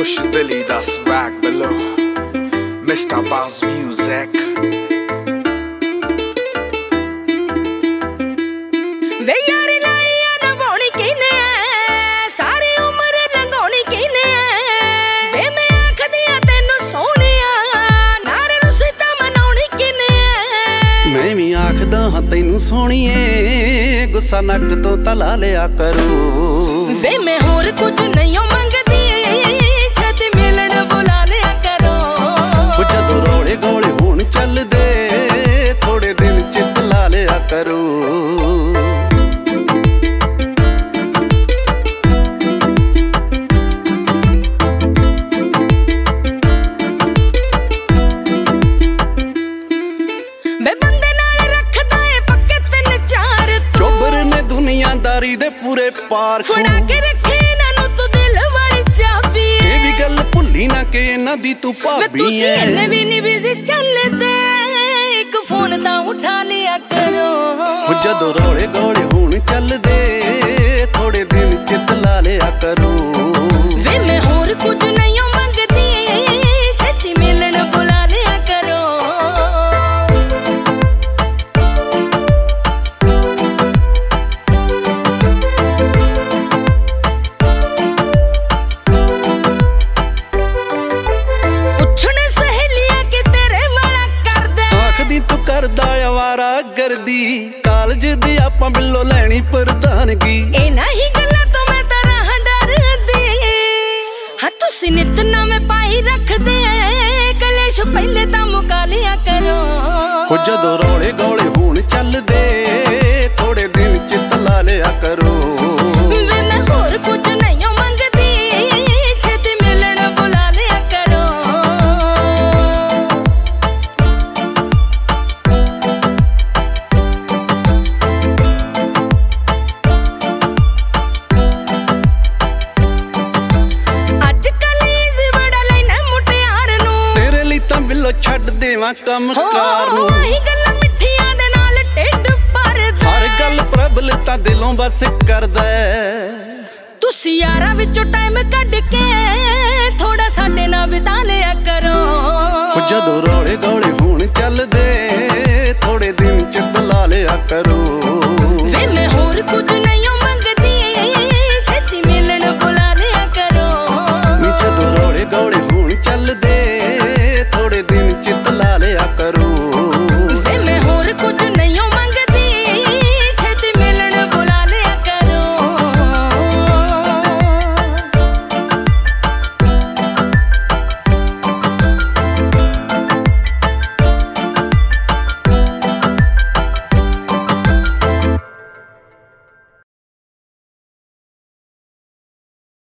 Push Billy, that's swag below. Mr. Boss Music. वे यार लाइया नवाउणी किने सारी उम्र लंघाउणी किने वे मैं आखदी आ तैनू सोहणिया नार नूं सीता मनाउणी किने मैं भी आखदा हां तैनू सोहणीए गुस्सा नक तो तला लिया करो वे मैं होर कुछ नहीं मंगदी छेती मिलन बुला लिया करो जदों रौले गौले हुण चलदे थोड़े दिन चित ला लिया करो दे पूरे पार फड़ा के रखे ना नु तू दिल वाली चाबी ये भी गल भुल्ली ना के ना दी तू भाभी है तुसी भी नहीं बिजी चलदे एक फोन ता उठा लिया करो जदों रौले गौले हुण चलदे थोड़े दिन चित ला लिया करो वे मैं होर कुछ नहीं मंगदी छेती मिलन बुला लिया करो करदी कालज दी आपां बिल्लो लैनी प्रधानगी ए नहीं गल्लां तो मैं तरह डरदी हां तुसी नित नवें पाई रखदे कलेश पहले तां मुका लिया करो हो जदों रौले गौले हुण चलदे थोड़े दिन चित ला लिया करो वे मैं होर कुछ नहीं मंगदी छेती मिलन बुला लिया करो छड्ड देवां कम कार नूं ओही गल्लां मिठियां दे नाल ढिड भरदा हर गल प्रभल तां दिलों बस करदा तुसी यारां विचों टाइम कढ के थोड़ा साडे नाल बिता लिया करो जदों रौले गौले हुण चलदे थोड़े दिन चित ला लिया करो वे मैं होर कुछ